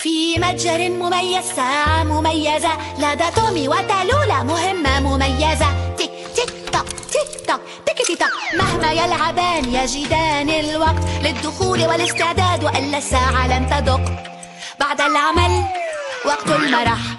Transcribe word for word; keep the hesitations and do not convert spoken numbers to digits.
في متجر مميز ساعة مميزة لدى تومي وتالولا، مهمة مميزة. تيك تيك توك تيك توك تيكتي توك، مهما يلعبان يجدان الوقت للدخول والاستعداد، وإلا الساعة لن تدق. بعد العمل وقت المرح،